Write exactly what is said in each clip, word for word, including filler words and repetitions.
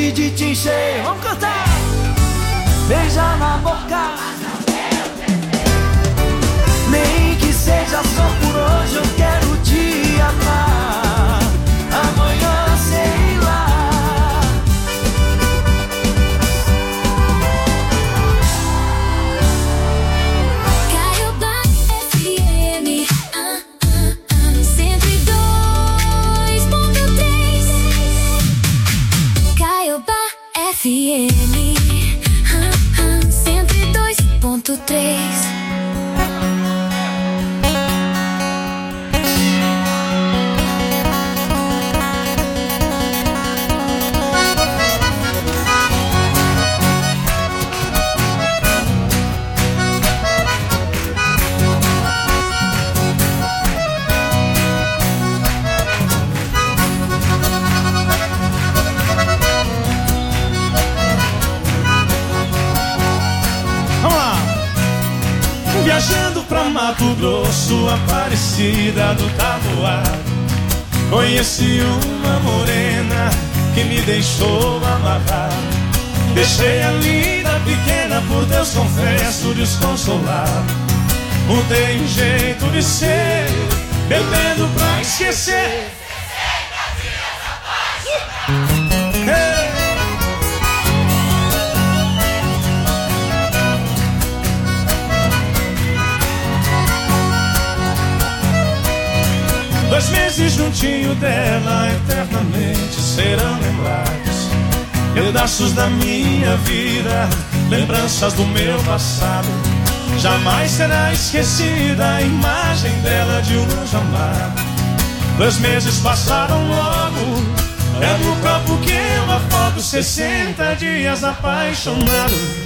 sede de te encher. Vamos cantar! Beija na boca, nem que seja só por hoje, eu quero te amar. Amanhã sei lá. Caiobá F M, ah, ah, ah, cento e dois ponto três. Caiobá F M, ah, ah, cento e dois ponto três. Viajando pra Mato Grosso, Aparecida do Taboado, conheci uma morena que me deixou amarrado. Deixei a linda pequena, por Deus confesso, desconsolado. Mudei o jeito de ser, bebendo pra esquecer. Hey! Dois meses juntinho dela, eternamente serão lembrados. Pedaços da minha vida, lembranças do meu passado. Jamais será esquecida a imagem dela de um anjo amado. Dois meses passaram logo, é no copo que eu afogo. Sessenta dias apaixonado.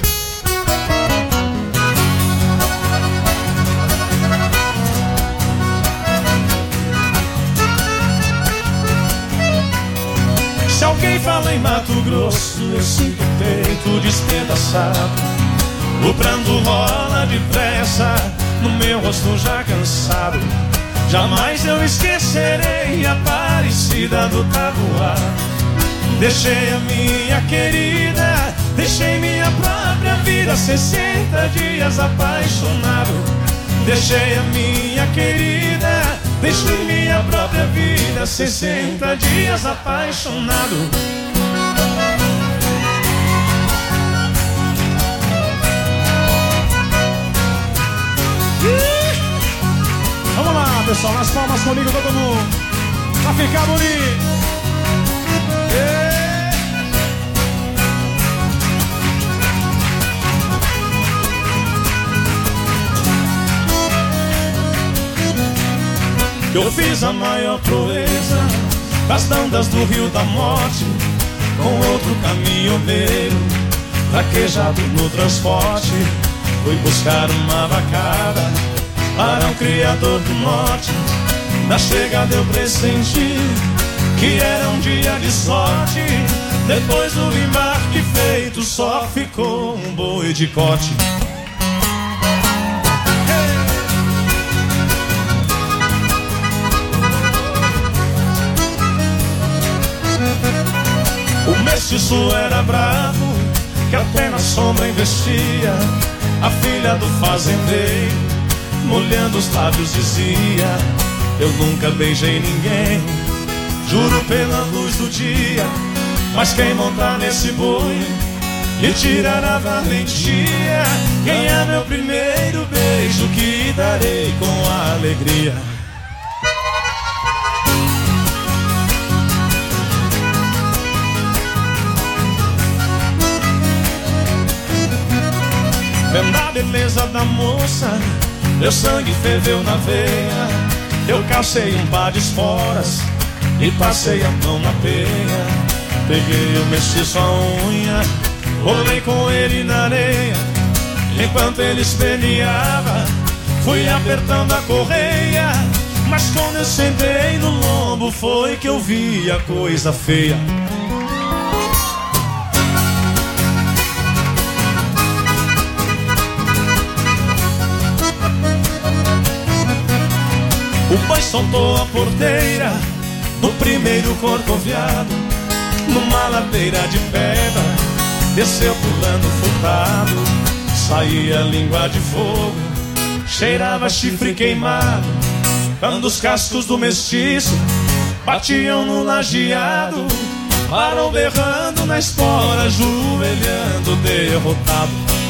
Se alguém fala em Mato Grosso, eu sinto o peito despedaçado. O pranto rola depressa no meu rosto já cansado. Jamais eu esquecerei a Aparecida do Taboado. Deixei a minha querida, deixei minha própria vida. Sessenta dias apaixonado. Deixei a minha querida, deixei minha própria vida. Sessenta dias apaixonado. Vamos lá, pessoal, nas palmas comigo, todo mundo, pra ficar bonito. Yeah. Eu fiz a maior proeza das bandas do Rio da Morte, com outro caminhoneiro traquejado no transporte. Fui buscar uma vacada para um criador do norte. Na chegada eu pressenti que era um dia de sorte. Depois do embarque feito, só ficou um boi de corte. O mestiço era bravo, que até na sombra investia. A filha do fazendeiro, molhando os lábios, dizia: eu nunca beijei ninguém, juro pela luz do dia. Mas quem montar nesse boi e tirar a valentia, quem é meu primeiro beijo que darei com alegria. Vendo a beleza da moça, meu sangue ferveu na veia. Eu calcei um par de esporas e passei a mão na peia. Peguei o mestiço a unha, rolei com ele na areia. Enquanto ele esperneava, fui apertando a correia. Mas quando eu sentei no lombo, foi que eu vi a coisa feia. O boi soltou a porteira no primeiro corcoviado. numa ladeira de pedra, desceu pulando furtado, saía língua de fogo, cheirava chifre queimado, quando os cascos do mestiço batiam no lajeado, parou berrando na espora, ajoelhando derrotado.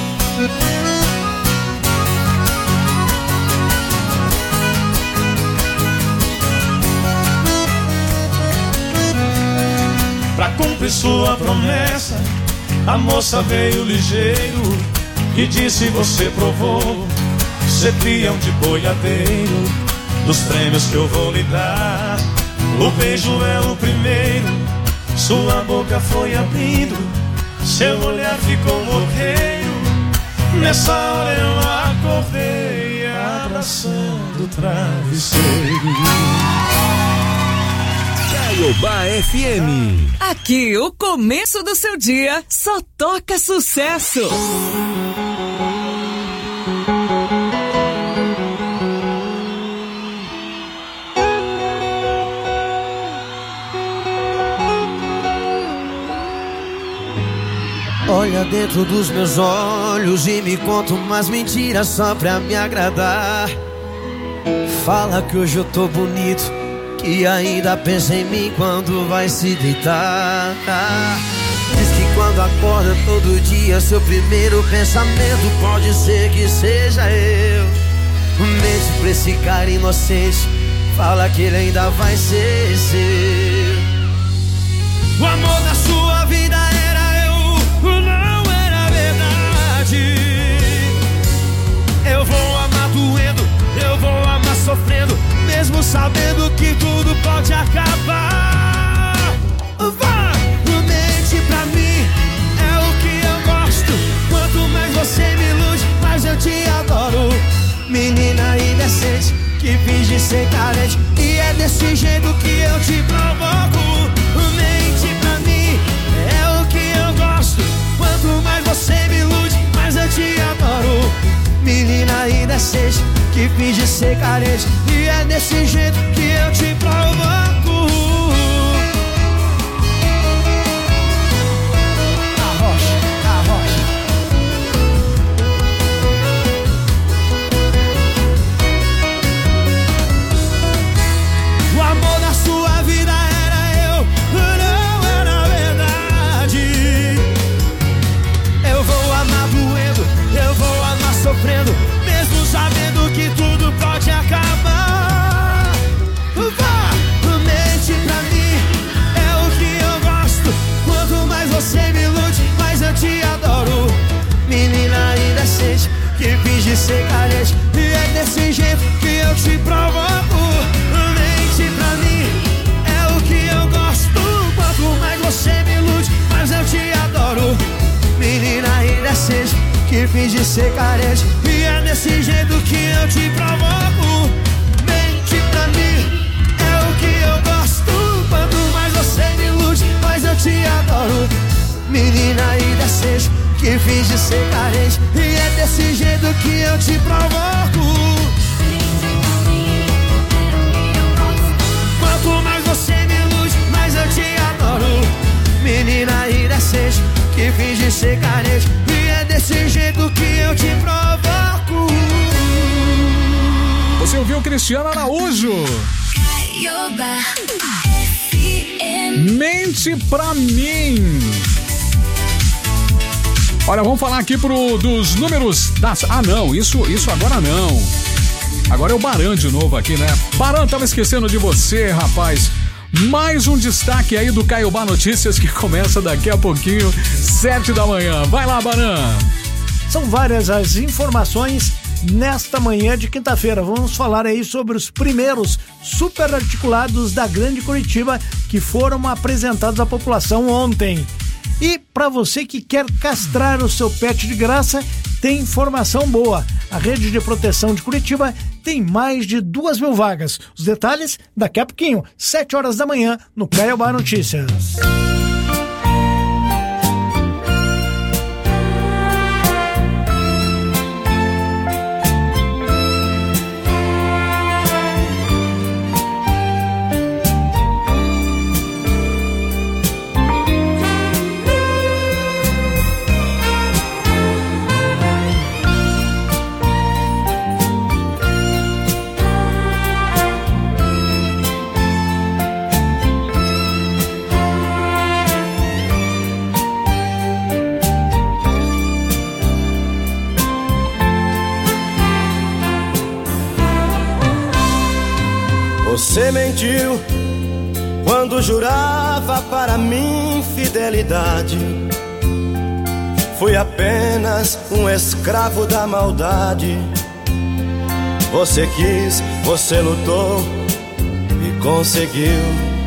Pra cumprir sua promessa, a moça veio ligeiro e disse: você provou ser peão de boiadeiro, dos prêmios que eu vou lhe dar, o beijo é o primeiro. Sua boca foi abrindo, seu olhar ficou morreiro. Nessa hora eu acordei abraçando o travesseiro. Caiobá F M. Aqui o começo do seu dia só toca sucesso. Olha dentro dos meus olhos e me conta umas mentiras só pra me agradar. Fala que hoje eu tô bonito, que ainda pensa em mim quando vai se deitar. Diz que quando acorda todo dia, seu primeiro pensamento pode ser que seja eu. Mente pra esse cara inocente, fala que ele ainda vai ser seu. O amor da sua vida era eu, não era verdade. Eu vou amar doendo, eu vou amar sofrendo, mesmo sabendo que tudo pode acabar. Vá, mente pra mim, é o que eu gosto. Quanto mais você me ilude, mais eu te adoro. Menina indecente, que finge ser carente, e é desse jeito que eu te provoco. Mente pra mim, é o que eu gosto. Quanto mais você me ilude, mais eu te adoro. Menina indecente, que finge ser carente, e é desse jeito que eu te provoco. Arrocha, arrocha. O amor da sua vida era eu, não era verdade. Eu vou amar doendo, eu vou amar sofrendo, mesmo sabendo que tudo pode acabar. Vá, mente pra mim, é o que eu gosto. Quanto mais você me ilude, mais eu te adoro. Menina indecente, que finge ser carente, e é desse jeito que eu te provoco. Mente pra mim, é o que eu gosto. Quanto mais você me ilude, mais eu te adoro. Menina indecente, que finge ser carente, e é desse jeito que eu te provoco. Mente pra mim, é o que eu gosto. Quanto mais você me ilude, mais eu te adoro. Menina indecente, que finge ser carente, e é desse jeito que eu te provoco. Quanto mais você me ilude, mais eu te adoro. Menina indecente, que finge ser carente, e é desse jeito que eu te provoco. Você ouviu Cristiano Araújo? Caiobá F M. Mente pra mim. Olha, vamos falar aqui pro, dos números das... Ah, não, isso, isso agora não. Agora é o Baran de novo aqui, né? Baran, tava esquecendo de você, rapaz. Mais um destaque aí do Caiobá Notícias, que começa daqui a pouquinho, sete da manhã. Vai lá, Baran. São várias as informações nesta manhã de quinta-feira. Vamos falar aí sobre os primeiros superarticulados da Grande Curitiba que foram apresentados à população ontem. E para você que quer castrar o seu pet de graça, tem informação boa. A Rede de Proteção de Curitiba tem mais de duas mil vagas. Os detalhes daqui a pouquinho, sete horas da manhã, no Caiobá Notícias. Você mentiu quando jurava para mim fidelidade. Fui apenas um escravo da maldade. Você quis, você lutou e conseguiu.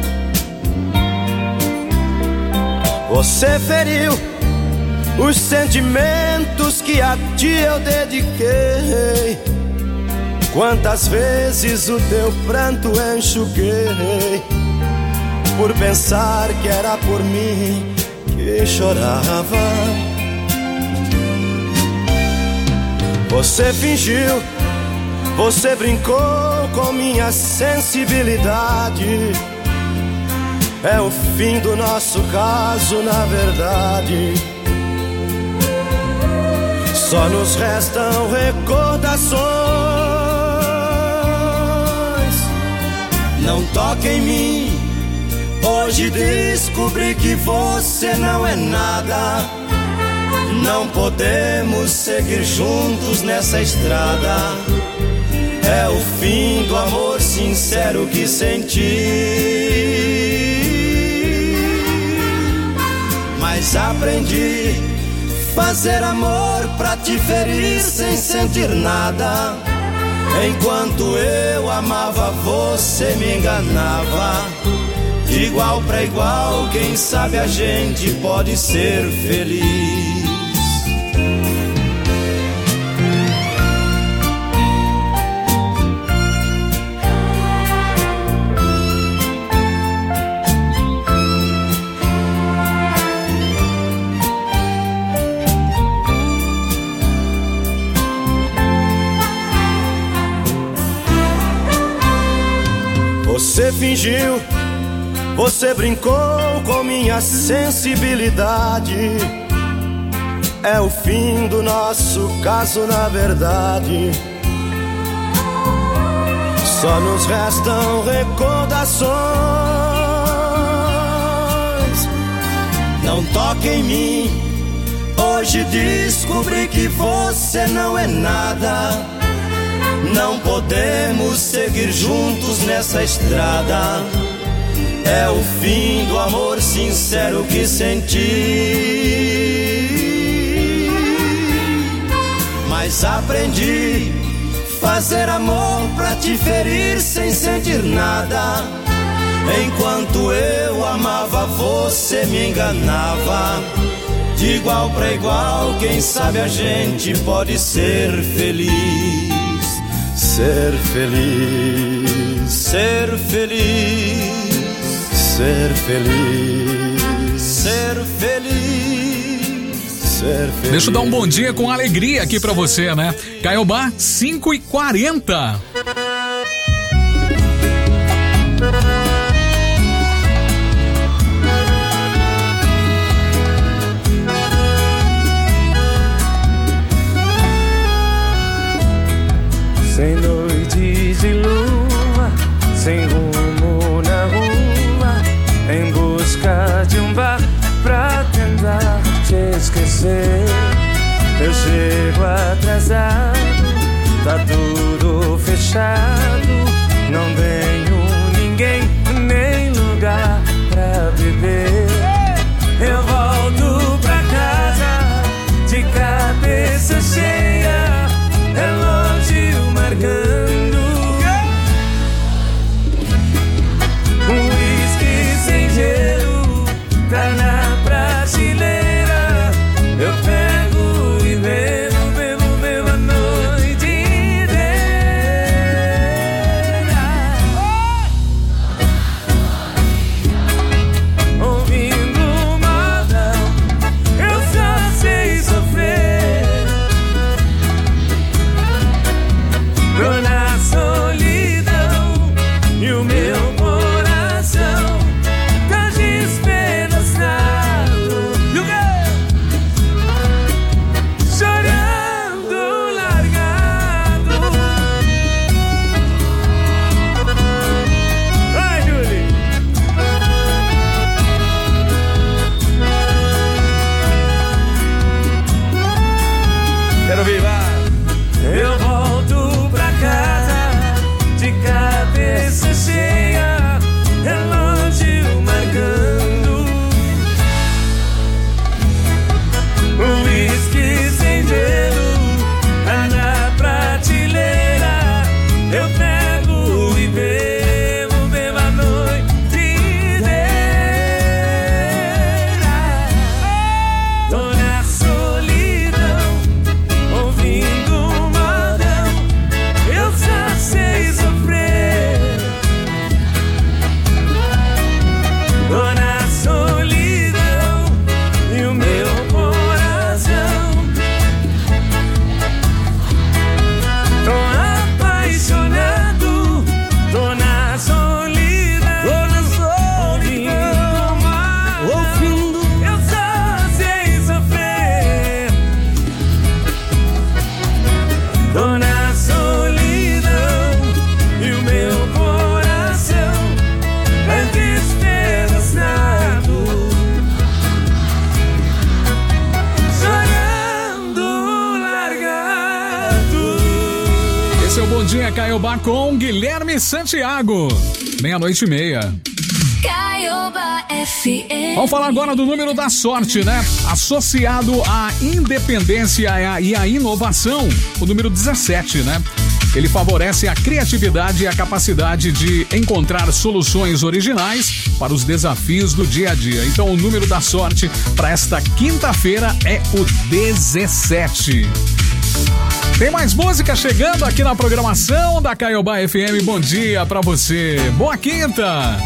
Você feriu os sentimentos que a ti eu dediquei. Quantas vezes o teu pranto enxuguei, por pensar que era por mim que chorava. Você fingiu, você brincou com minha sensibilidade. É o fim do nosso caso, na verdade. Só nos restam recordações. Não toque em mim. Hoje descobri que você não é nada. Não podemos seguir juntos nessa estrada. É o fim do amor sincero que senti. Mas aprendi fazer amor pra te ferir sem sentir nada. Enquanto eu amava, você me enganava. De igual pra igual, quem sabe a gente pode ser feliz. Você fingiu, você brincou com minha sensibilidade. É o fim do nosso caso, na verdade. Só nos restam recordações. Não toque em mim. Hoje descobri que você não é nada. Não podemos seguir juntos nessa estrada. É o fim do amor sincero que senti. Mas aprendi fazer amor pra te ferir sem sentir nada. Enquanto eu amava, você me enganava. De igual pra igual, quem sabe a gente pode ser feliz. Ser feliz, ser feliz, ser feliz, ser feliz, ser feliz. Deixa eu dar um bom dia com alegria aqui pra você, né? Caiobá, cinco e quarenta. Sem noite de lua, sem rumo na rua, em busca de um bar pra tentar te esquecer. Eu chego atrasado, tá tudo fechado. Não tenho ninguém, nem lugar pra beber. Eu volto pra casa, de cabeça cheia, relógio marcando. Um whisky sem gelo tá na prateleira. Eu pego e bebo, bebo, bebo a noite inteira. Caiobá com Guilherme Santiago. Meia-noite e meia. Caiobá F M. Vamos falar agora do número da sorte, né? Associado à independência e à inovação, o número dezessete, né? Ele favorece a criatividade e a capacidade de encontrar soluções originais para os desafios do dia a dia. Então, o número da sorte para esta quinta-feira é o dezessete. Tem mais música chegando aqui na programação da Caiobá F M. Bom dia pra você. Boa quinta.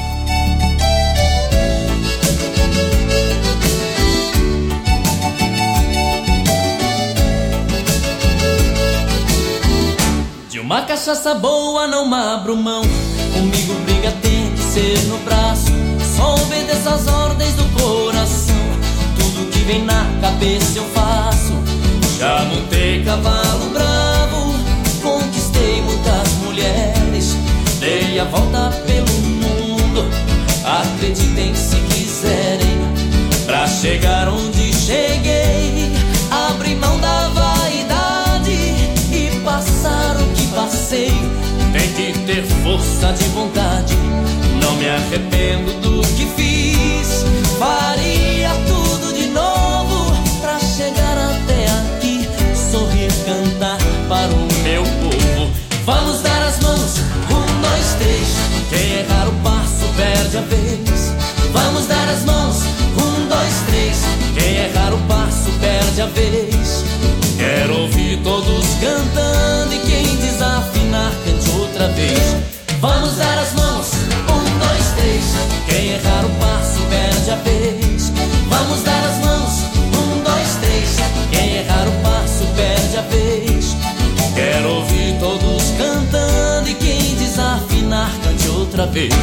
De uma cachaça boa não abro mão. Comigo briga tem que ser no braço. Só obedeço as ordens do coração. Tudo que vem na cabeça eu faço. Já montei cavalo bravo, conquistei muitas mulheres, dei a volta pelo mundo, acreditem se quiserem. Pra chegar onde cheguei, abri mão da vaidade e passar o que passei. Tem que ter força de vontade, não me arrependo do que fiz. Faria tudo de novo pra chegar até aqui, sorrir, cantar para o meu povo. Vamos dar as mãos, um, dois, três. Quem errar o passo perde a vez. Vamos dar as mãos, um, dois, três. Quem errar o passo perde a vez. Quero ouvir todos cantando e quem desafinar cante outra vez. Vamos dar as mãos, um, dois, três. Quem errar o passo perde a vez. Vamos dar as mãos, um, dois, três. Quem errar o passo perde a vez. Quero ouvir todos cantando e quem desafinar cante outra vez.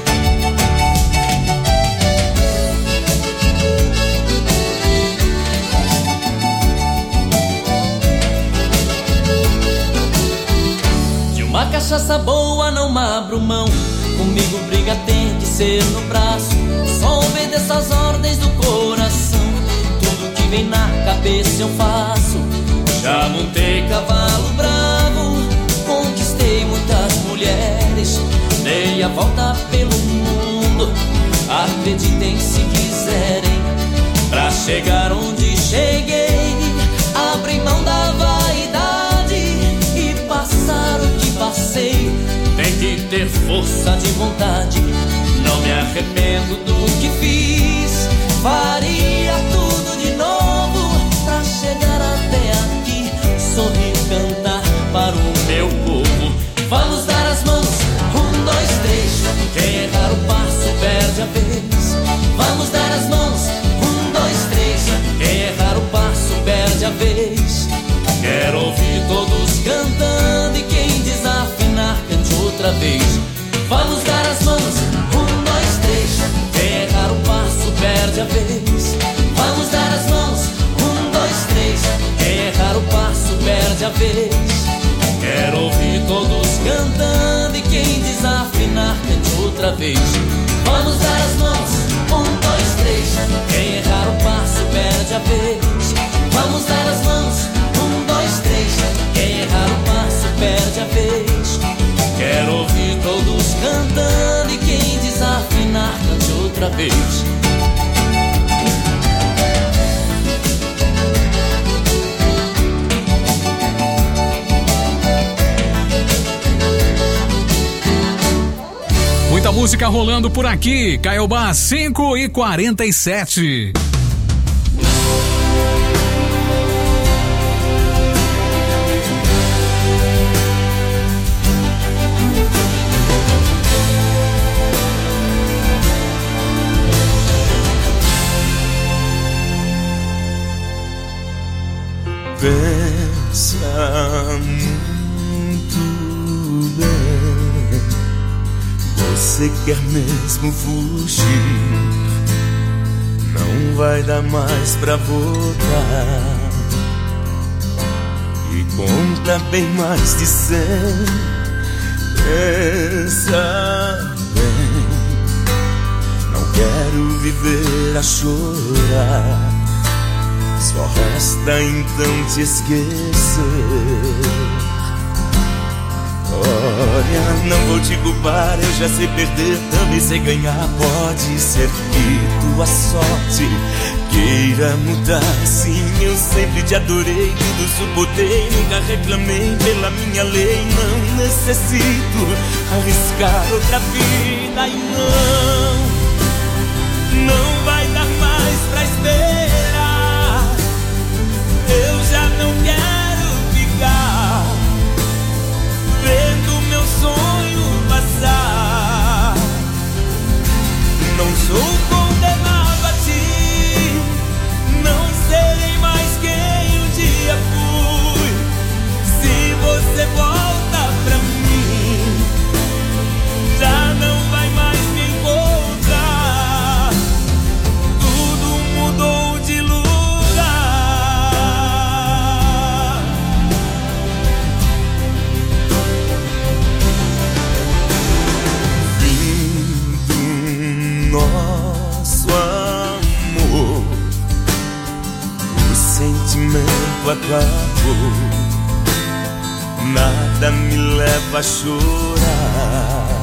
De uma cachaça boa não abro mão. Comigo briga tem que ser no braço. Só obedeço as ordens do coração. Tudo que vem na cabeça eu faço. Já montei cavalo bravo, conquistei muitas mulheres, dei a volta pelo mundo, acreditem se quiserem. Pra chegar onde cheguei, abri mão da vaidade e passar o que passei. Tem que ter força de vontade, não me arrependo do que fiz. Faria tudo de novo pra chegar até aqui, sorrir, cantar para o meu povo. Vamos dar as mãos, um, dois, três. Quem errar o passo perde a vez. Vamos dar as mãos, um, dois, três. Quem errar o passo perde a vez. Quero ouvir todos cantando e quem desafinar cante outra vez. Vamos dar as mãos, um, dois, três. Quem errar o passo perde a vez. Vamos dar as mãos, um, dois, três. Quem errar o passo perde a vez. Quero ouvir todos cantando e quem desafinar cante outra vez. Vamos dar as mãos, um, dois, três. Quem errar o passo perde a vez. Vamos dar as mãos, um, dois, três. Quem errar o passo perde a vez. Quero ouvir todos cantando e quem desafinar cante outra vez. Muita música rolando por aqui. Caiobá cinco e quarenta e sete. Pensa muito bem. Você quer mesmo fugir? Não vai dar mais pra voltar. E conta bem mais de cem. Pensa bem. Não quero viver a chorar. Só resta então te esquecer. Olha, não vou te culpar, eu já sei perder, também sei ganhar. Pode ser que tua sorte queira mudar. Sim, eu sempre te adorei, tudo suportei, nunca reclamei pela minha lei. Não necessito arriscar outra vida. E não, não vai dar mais pra esperar. Eu já não quero ficar vendo meu sonho passar. Não sou condenado a ti, não serei mais quem um dia fui. Se você volta pra mim, já não vai mais me encontrar. Tudo mudou de lugar. Nosso amor, o sentimento acabou, nada me leva a chorar.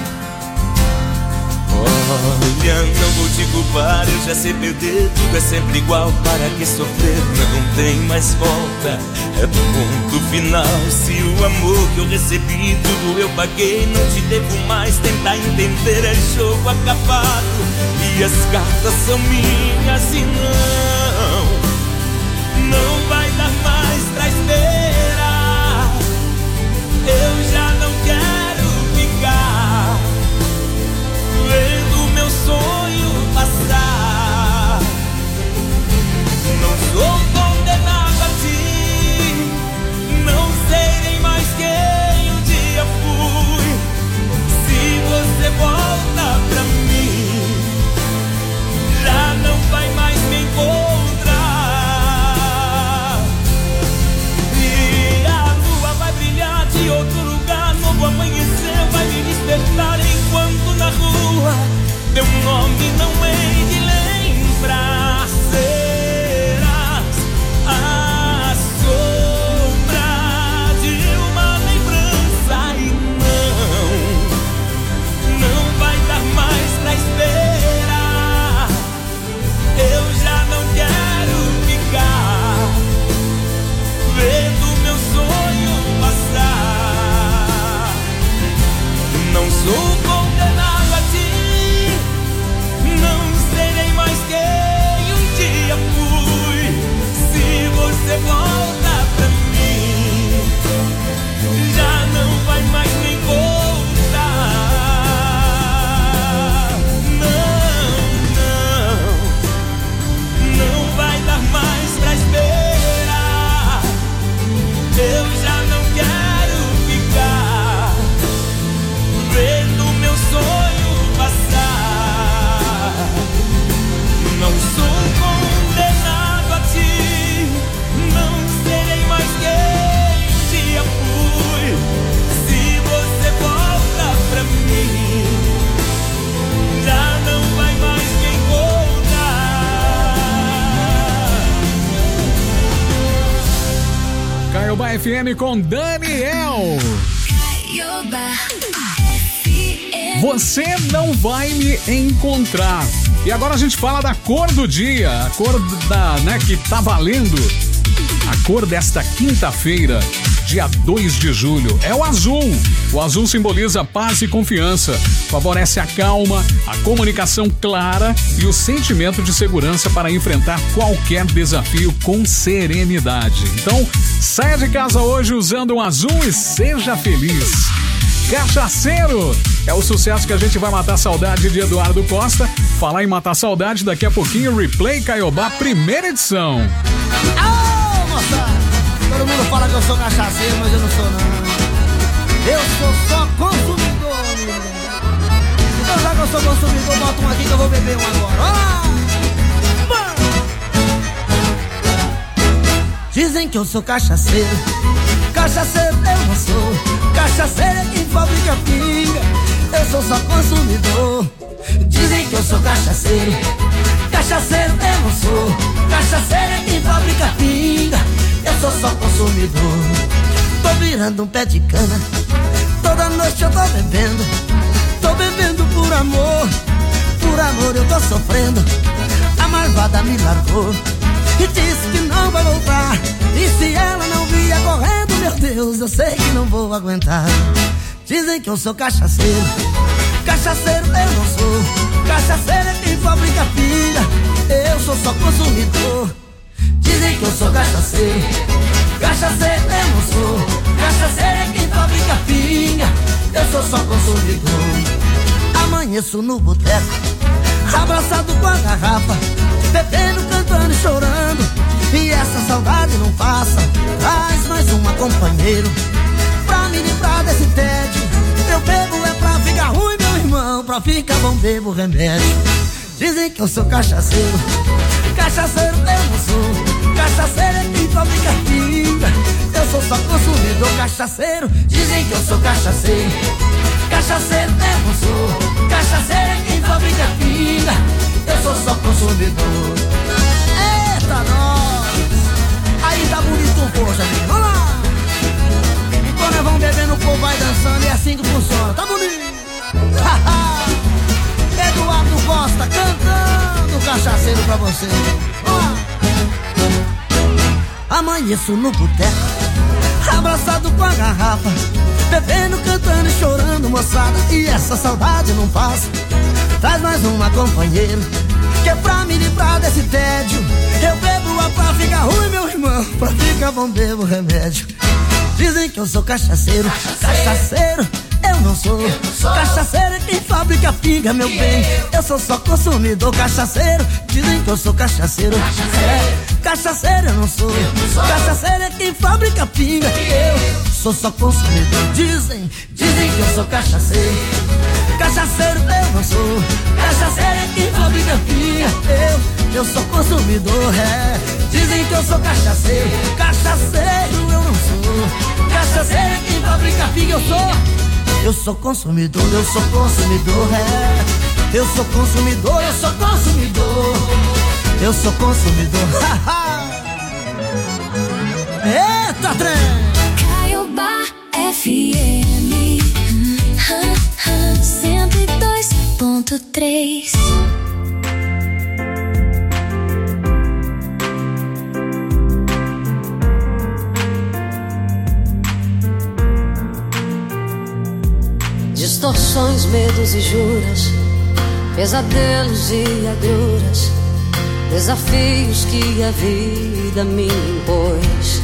Olha, não vou te culpar, eu já sei perder, tudo é sempre igual, para que sofrer? Não tem mais volta, é ponto final. Se o amor que eu recebi, tudo eu paguei, não te devo mais, tentar entender, é jogo acabado e as cartas são minhas. E não, não vai dar mais pra esperar. Eu já não quero ficar vendo meu sonho passar. Não sou condenado a ti, não serei mais quem um dia fui. Se você volta pra mim, já não vai mais me encontrar. E a lua vai brilhar de outro lugar, novo amanhecer vai me despertar. Enquanto na rua teu nome não hei de lembrar, serás a sombra de uma lembrança. E não, não vai dar mais pra esperar. Eu já não quero ficar vendo meu sonho passar. Não sou condenado a ti, não serei mais quem um dia fui. Se você volta pra mim, já não vai mais me encontrar. Não, não, não vai dar mais pra esperar. Eu já não quero ficar vendo meu sonho passar. Não sou condenado a ti, não serei mais quem um dia fui. Se você volta pra mim, já não vai mais me encontrar. Caiobá F M com Daniel. Você não vai me encontrar. E agora a gente fala da cor do dia, a cor da, né, que tá valendo. A cor desta quinta-feira, dia dois de julho, é o azul. O azul simboliza paz e confiança, favorece a calma, a comunicação clara e o sentimento de segurança para enfrentar qualquer desafio com serenidade. Então, saia de casa hoje usando um azul e seja feliz. Cachaceiro é o sucesso que a gente vai matar a saudade de Eduardo Costa. Falar em matar saudade, daqui a pouquinho, Replay Caiobá, primeira edição. Ô, moça! Todo mundo fala que eu sou cachaceiro, mas eu não sou, não. Eu sou só consumidor, menino. Então, já que eu sou consumidor, bota um aqui que eu vou beber um agora. Ah! Dizem que eu sou cachaceiro, cachaceiro eu não sou. Cachaceiro é quem fabrica pinga, eu sou só consumidor. Dizem que eu sou cachaceiro, cachaceiro eu não sou. Cachaceiro é quem fabrica pinga, eu sou só consumidor. Tô virando um pé de cana, Toda noite eu tô bebendo, tô bebendo por amor. Por amor eu tô sofrendo, a malvada me largou e disse que não vai voltar. E se ela não vier correndo, meu Deus, eu sei que não vou aguentar. Dizem que eu sou cachaceiro, cachaceiro eu não sou. Cachaceiro é quem fabrica pinga, eu sou só consumidor. Dizem que eu sou cachaceiro, cachaceiro eu não sou. Cachaceiro é quem fabrica pinga, eu sou só consumidor. Amanheço no boteco, abraçado com a garrafa, bebendo, cantando e chorando. E essa saudade não passa, traz mais uma companheiro pra me livrar desse tédio. Eu bebo é pra ficar ruim, meu irmão, pra ficar bom bebo remédio. Dizem que eu sou cachaceiro, cachaceiro eu não sou. Cachaceiro é quem fabrica pinga, eu sou só consumidor. Cachaceiro, dizem que eu sou cachaceiro, cachaceiro eu não sou. Cachaceiro é quem fabrica pinga, eu sou só consumidor. Eita nós! Aí tá bonito, poxa, amigo. Vamos lá! Quando nós vamos bebendo, o povo vai dançando e é assim que funciona. Tá bonito! Eduardo Costa cantando cachaceiro pra você. Vamos lá! Amanheço no boteco, abraçado com a garrafa, bebendo, cantando e chorando, moçada. E essa saudade não passa, traz mais uma companheiro, que é pra me livrar desse tédio. Eu bebo a pra ficar ruim, meu irmão, pra ficar bom bebo remédio. Dizem que eu sou cachaceiro, cachaceiro eu não sou. Cachaceiro é quem fabrica pinga, meu bem, eu sou só consumidor. Cachaceiro, dizem que eu sou cachaceiro, é, cachaceiro eu não sou. Cachaceiro é quem fabrica pinga, eu sou só consumidor. Dizem, dizem que eu sou cachaceiro, cachaceiro eu não sou. Cachaceiro é quem fabrica pinga, eu, eu sou consumidor, é. Dizem que eu sou cachaceiro, cachaceiro eu não sou. Cachaceiro é quem fabrica pinga, eu sou. Eu sou consumidor, eu sou consumidor, é. Eu sou consumidor, eu sou consumidor. Eu sou consumidor, eita trem! Caiobá F M cento e dois ponto três. Distorções, medos e juras, pesadelos e agruras, desafios que a vida me impôs,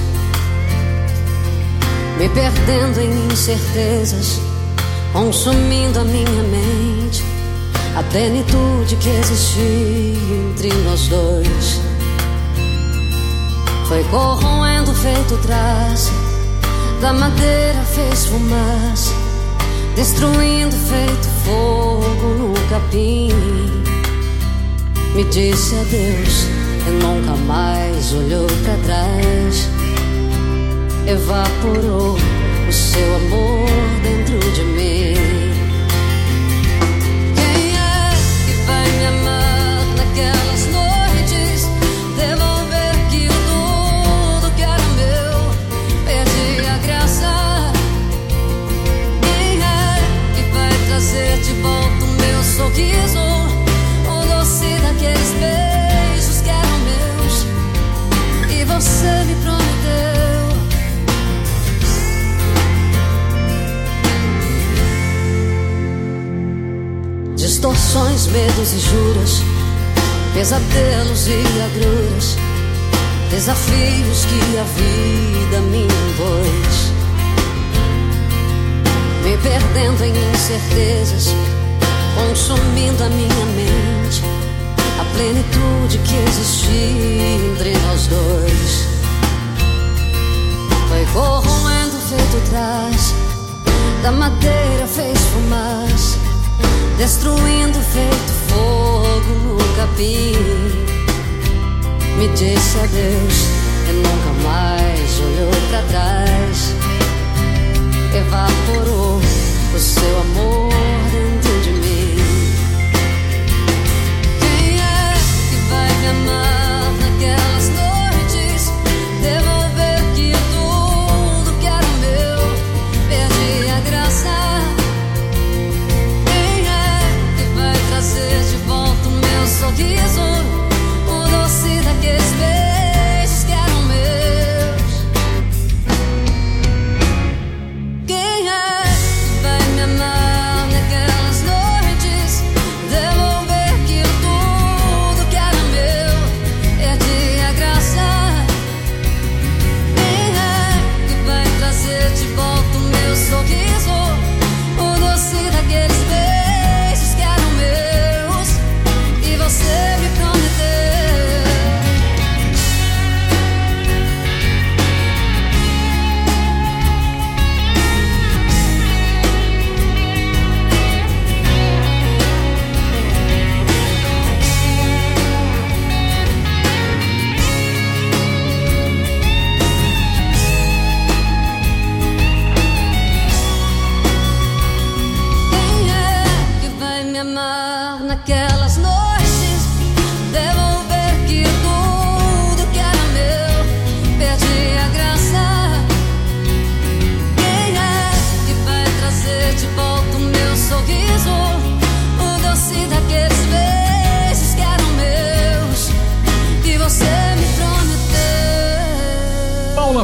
me perdendo em incertezas, consumindo a minha mente, a plenitude que existia entre nós dois. Foi corroendo feito traça, da madeira fez fumaça, destruindo feito fogo no capim. Me disse adeus e nunca mais olhou pra trás. Evaporou o seu amor dentro de mim. Quem é que vai me amar naquelas noites? Devolver aquilo tudo que era meu. Perdi a graça. Quem é que vai trazer de volta o meu sorriso? O doce daqueles beijos que eram meus e você me prometeu. Distorções, medos e juras, pesadelos e agruras, desafios que a vida me impôs, me perdendo em incertezas, consumindo a minha mente, a plenitude que existia entre nós dois. Foi corroendo feito traça, da madeira fez fumaça, destruindo feito fogo no capim. Me disse adeus e nunca mais olhou pra trás. Evaporou o seu amor dentro de mim. Quem é que vai me amar naquelas noites? Devolver que tudo que era meu. Perdi a graça.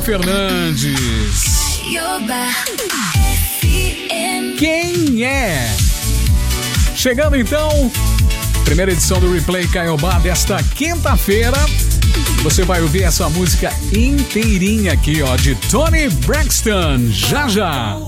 Fernandes. Quem é? Chegando então, primeira edição do Replay Caiobá desta quinta-feira. Você vai ouvir essa música inteirinha aqui, ó, de Toni Braxton. Já, já.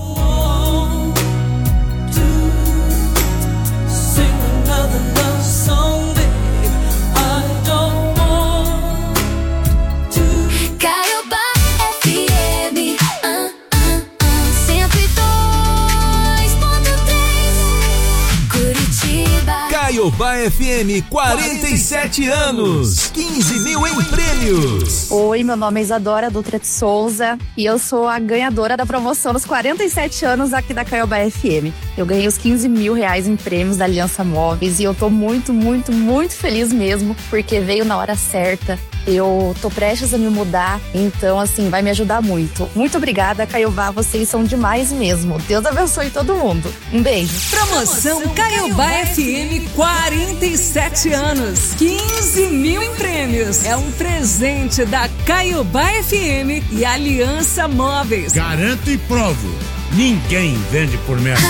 Caiobá F M, quarenta e sete anos, quinze mil em prêmios. Oi, meu nome é Isadora Dutra de Souza e eu sou a ganhadora da promoção dos quarenta e sete anos aqui da Caiobá F M. Eu ganhei os quinze mil reais em prêmios da Aliança Móveis e eu tô muito, muito, muito feliz mesmo, porque veio na hora certa. Eu tô prestes a me mudar, então assim, vai me ajudar muito. Muito obrigada, Caiobá, vocês são demais mesmo. Deus abençoe todo mundo. Um beijo. Promoção Caiobá F M, quarenta e sete anos, quinze mil em prêmios. É um presente da Caiobá F M e Aliança Móveis. Garanto e provo, ninguém vende por menos.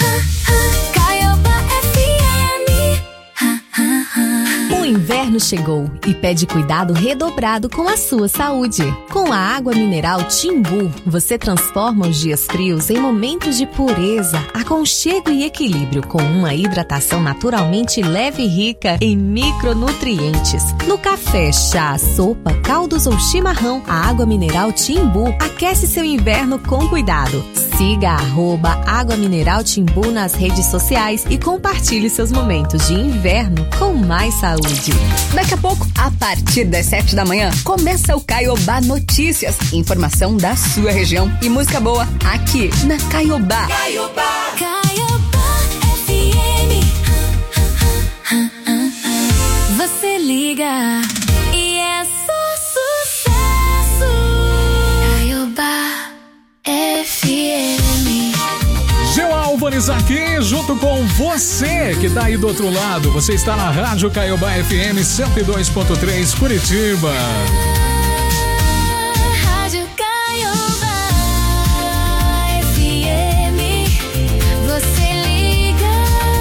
O inverno chegou e pede cuidado redobrado com a sua saúde. Com a água mineral Timbu, você transforma os dias frios em momentos de pureza, aconchego e equilíbrio, com uma hidratação naturalmente leve e rica em micronutrientes. No café, chá, sopa, caldos ou chimarrão, a água mineral Timbu aquece seu inverno com cuidado. Siga arroba Água Mineral Timbu nas redes sociais e compartilhe seus momentos de inverno com mais saúde. Daqui a pouco, a partir das sete da manhã, começa o Caiobá Notícias. Informação da sua região e música boa aqui na Caiobá. Caiobá. Caiobá F M. Você liga e é só sucesso. Caiobá F M. Gil Álvares aqui, junto com você que tá aí do outro lado. Você está na Rádio Caiobá F M cento e dois ponto três, Curitiba. Rádio Caiobá F M. Você liga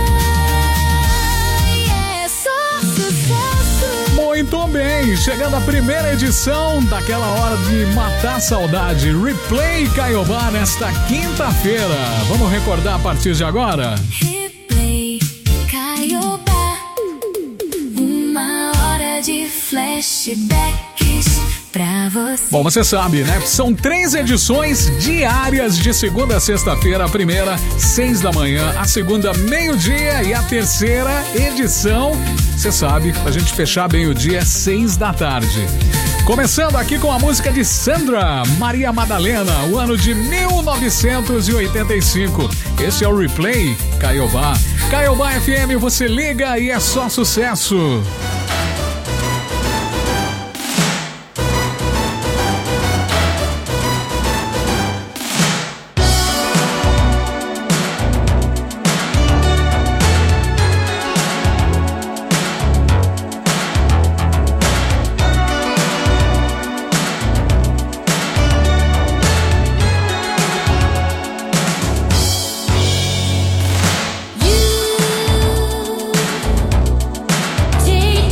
e é só sucesso. Muito bem, chegando a primeira edição daquela hora de matar a saudade. Replay Caiobá nesta quinta-feira. Vamos recordar a partir de agora? Replay Caiobá. Uma hora de flashbacks pra você. Bom, você sabe, né? São três edições diárias de segunda a sexta-feira. A primeira, seis da manhã. A segunda, meio-dia. E a terceira edição, você sabe, pra gente fechar bem o dia, seis da tarde. Começando aqui com a música de Sandra, Maria Madalena, o ano de mil novecentos e oitenta e cinco. Esse é o Replay Caiobá. Caiobá F M, você liga e é só sucesso. Take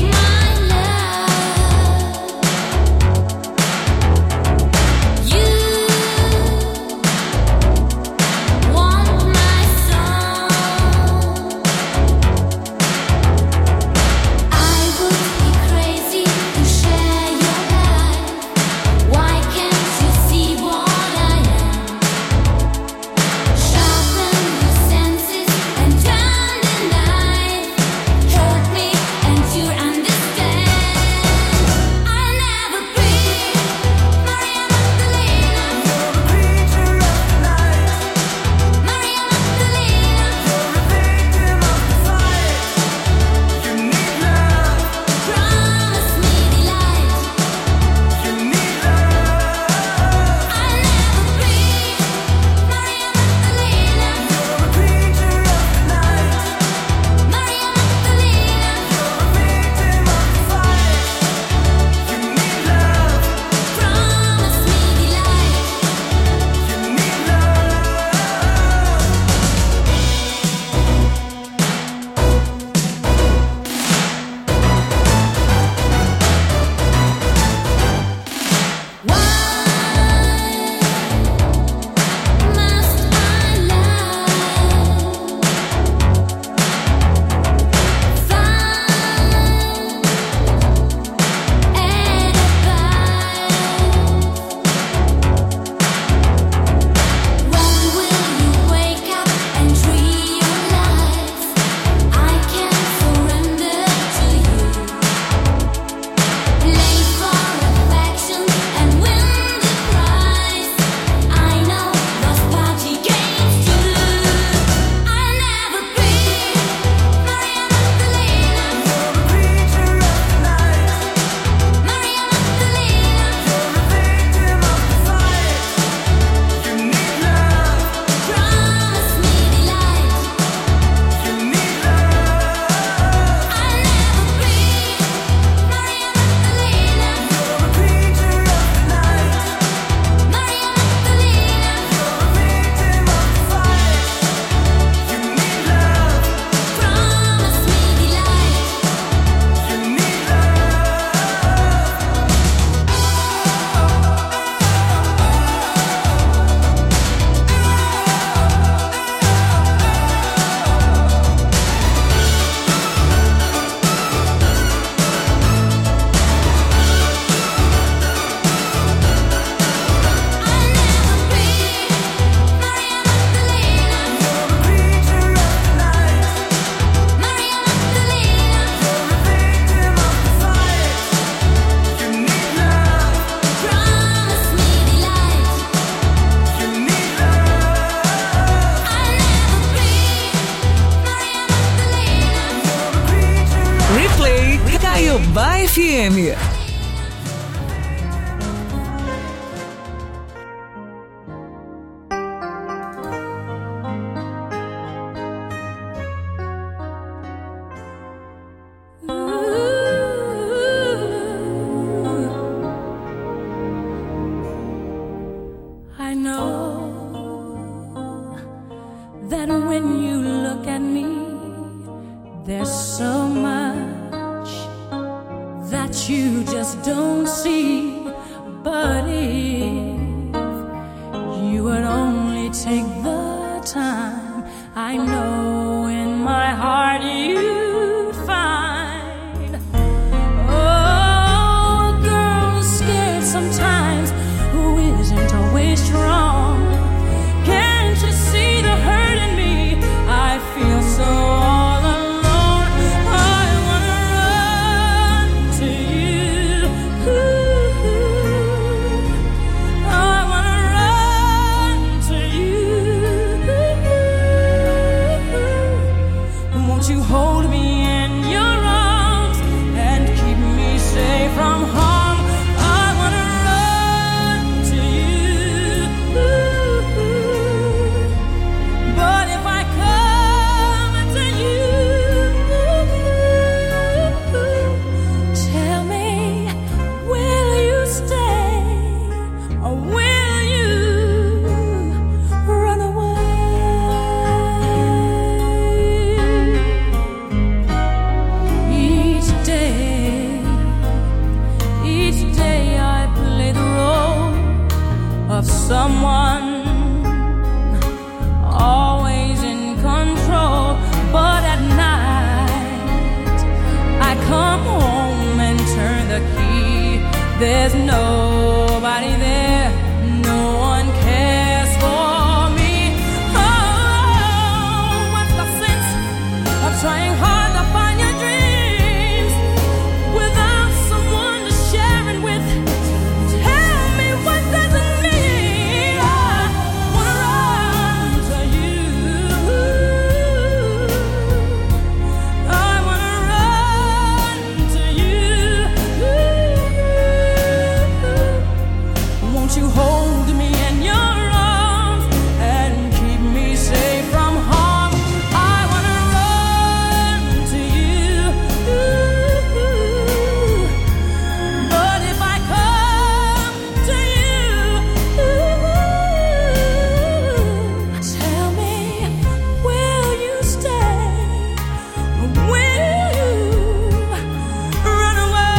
Caiobá F M. I know that when you look at me, there's so much that you just don't see. But if you would only take the time, I know in my heart you'd find. Oh, a girl is scared sometimes who isn't always strong. Can't you see the hurt in me? I feel so all alone. I wanna run to you. I wanna run to you. Won't you hold me in your arms and keep me safe from harm? I wanna run to you. But if I come to you, tell me, will you stay or will you run away? Each day, each day I play the role of someone always in control. But at night I come home and turn the key. There's nobody there, no one cares for me. Oh, what's the sense of trying hard to find your dreams without someone to share it with? Tell me, what does it mean? I wanna run to you. I wanna run to you. Won't you hold me in your arms and keep me safe from harm? I wanna run to you. But if I come to you, tell me, will you stay or will you run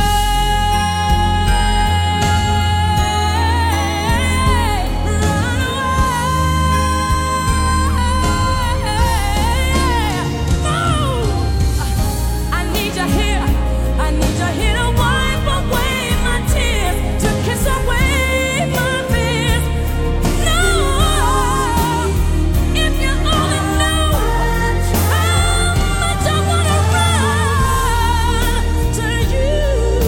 I need you here, I need you here to wipe away my tears, to kiss away my fears. No, if you only knew how much I wanna run to you.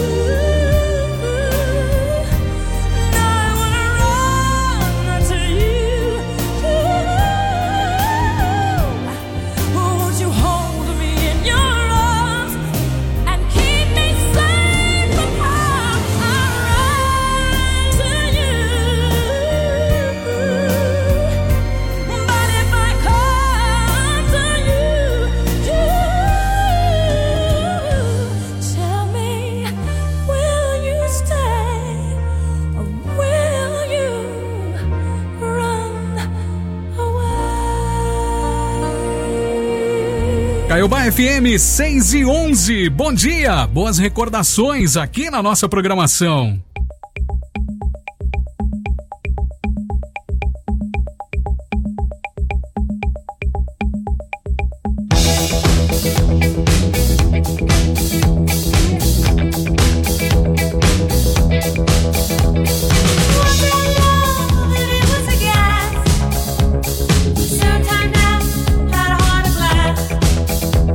I wanna run to you. Won't you hold me in your arms and keep me safe from harm? I run to you. But if I come to you, tell me, will you stay or will you run away? Caiobá F M seis e onze. Bom dia, boas recordações aqui na nossa programação.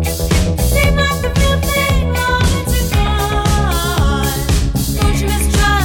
Seemed like the real thing all into gone. Won't you miss try?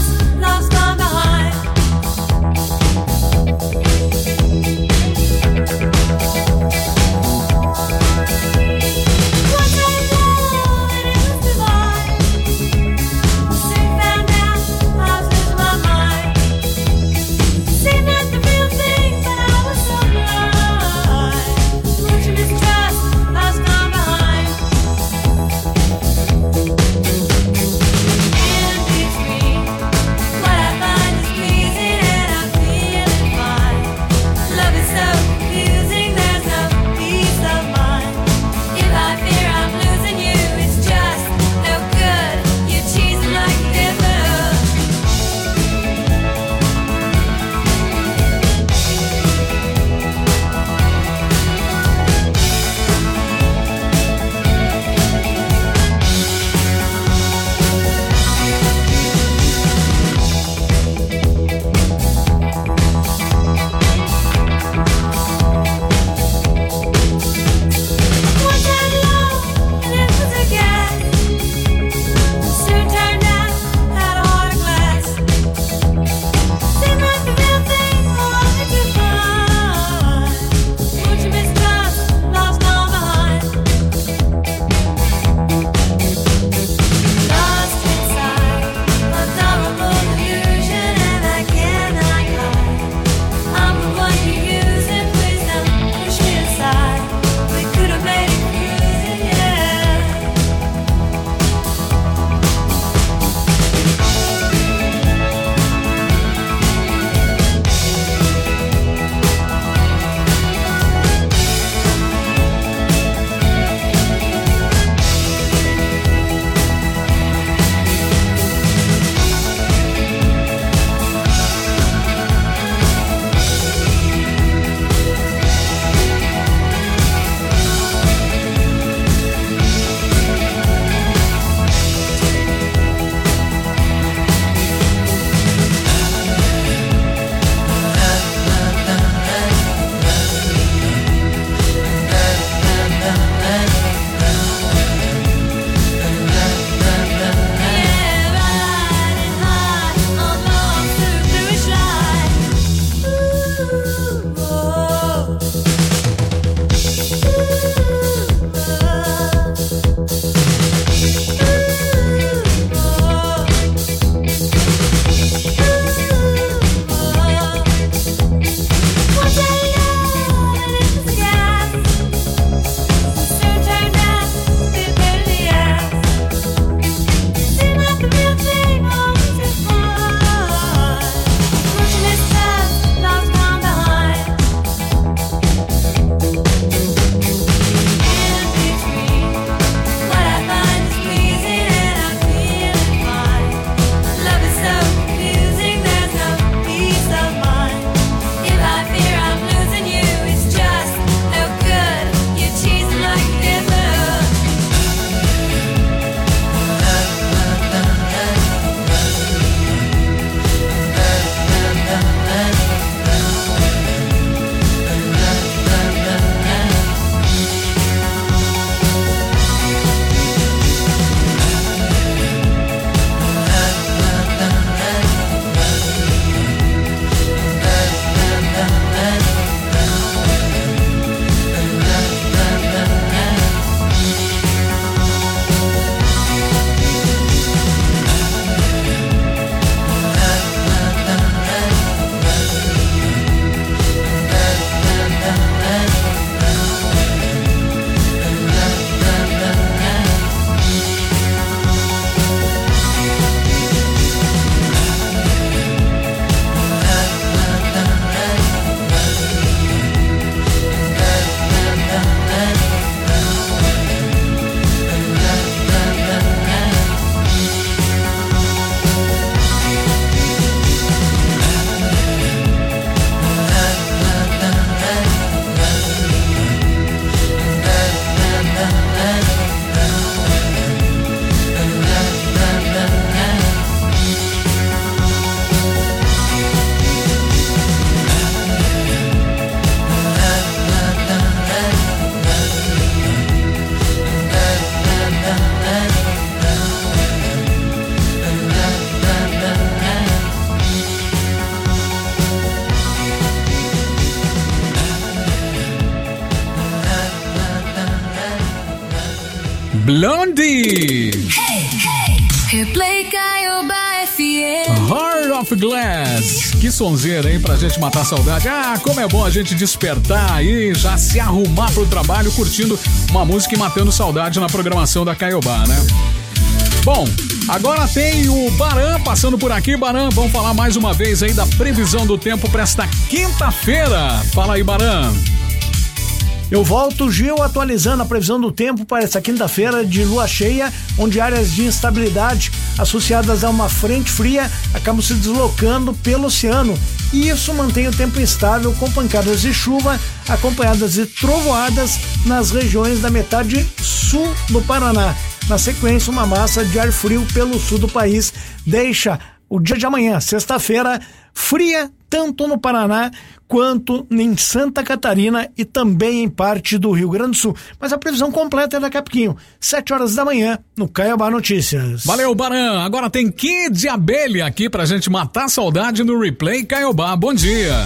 Blondie. Replay Caiobá F M. Heart of Glass. Que sonzeira, hein? Pra gente matar a saudade. Ah, como é bom a gente despertar aí, já se arrumar pro trabalho, curtindo uma música e matando saudade na programação da Caiobá, né? Bom, agora tem o Baran passando por aqui. Baran, vamos falar mais uma vez aí da previsão do tempo para esta quinta-feira. Fala aí, Baran. Eu volto, Gil, atualizando a previsão do tempo para essa quinta-feira de lua cheia, onde áreas de instabilidade associadas a uma frente fria acabam se deslocando pelo oceano. E isso mantém o tempo instável com pancadas de chuva acompanhadas de trovoadas nas regiões da metade sul do Paraná. Na sequência, uma massa de ar frio pelo sul do país deixa o dia de amanhã, sexta-feira, fria tanto no Paraná quanto em Santa Catarina e também em parte do Rio Grande do Sul. Mas a previsão completa é daqui a pouquinho, sete horas da manhã, no Caiobá Notícias. Valeu, Baran. Agora tem Kid Abelha aqui pra gente matar a saudade no Replay Caiobá. Bom dia.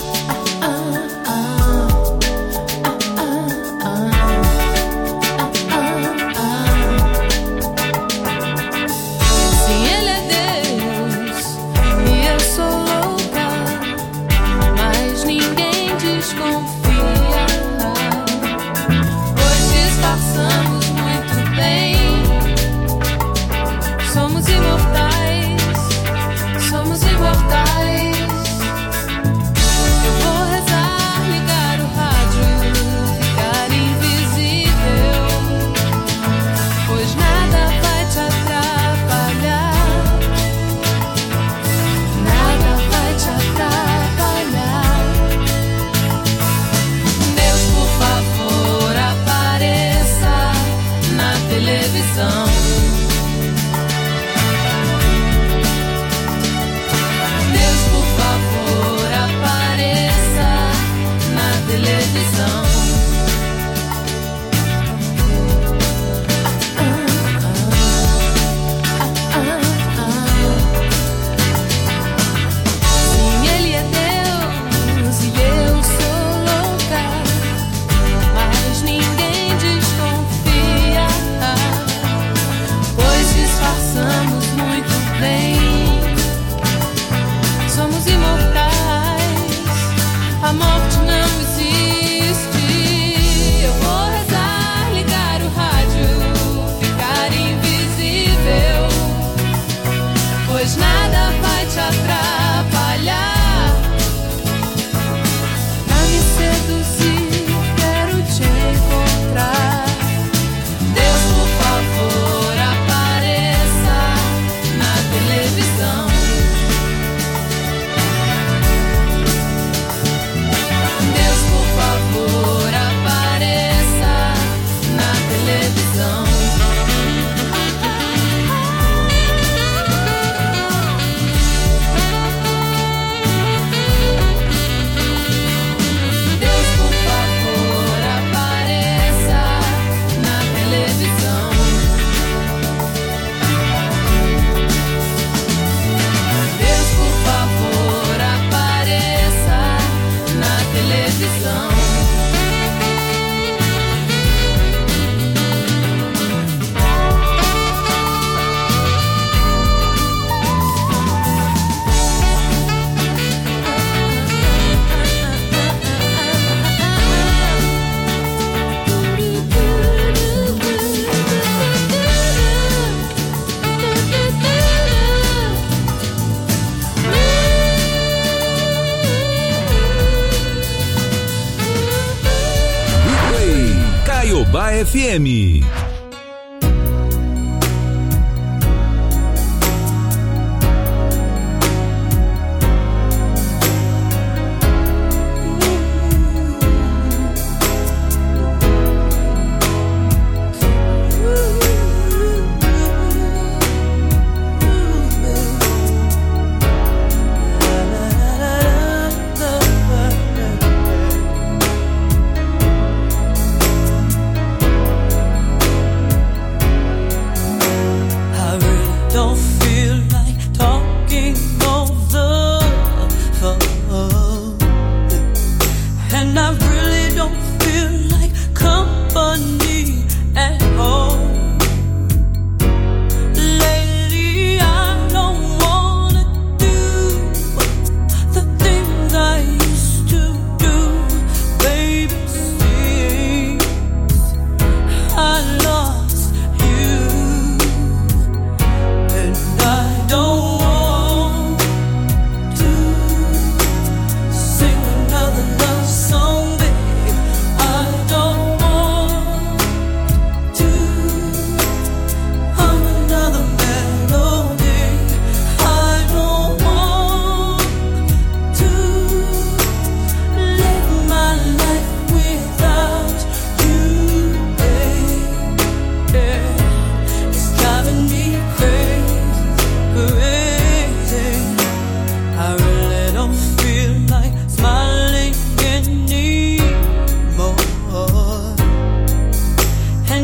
Caiobá F M.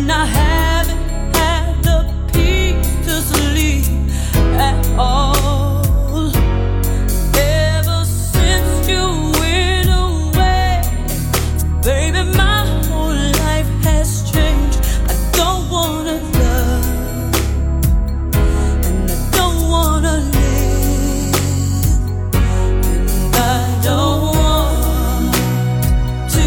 and I haven't had the peace to sleep at all. Ever since you went away, baby, my whole life has changed. I don't wanna love, and I don't wanna live, and I don't want to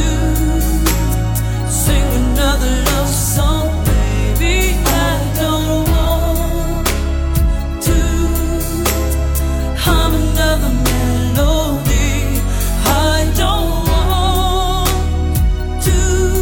sing another love song, baby. I don't want to hum another melody. I don't want to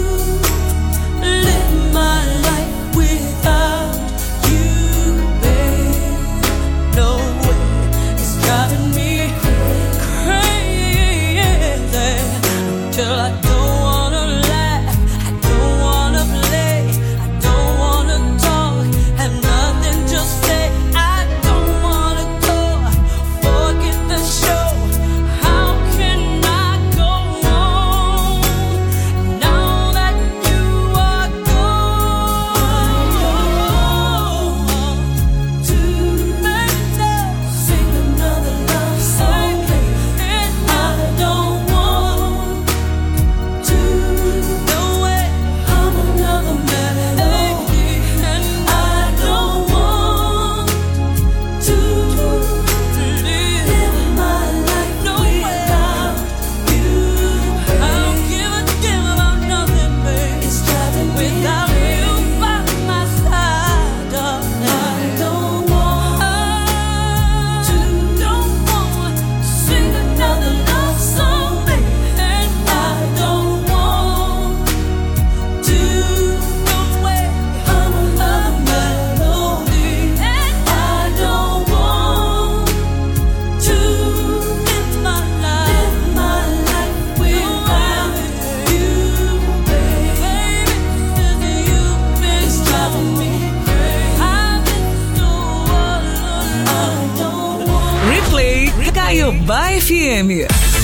live my life without you, babe. No way, it's driving me crazy until I don't wanna laugh, I don't wanna play, I don't wanna talk, have nothing to say. I don't wanna talk, forget the show. How can I go on now that you are gone? To sing another love song, and I don't want to, no way, hum another melody, and I don't want to live my life without you. I don't give a damn about nothing, babe. It's driving me without you by my side, darling. I don't want to, don't want to sing another love song, babe, and I don't want to, no way, hum another melody, and I don't want to live my life, live my life without you, baby. Since you've been, it's driving me crazy. I've been so alone. I don't want Replay Caiobá F M.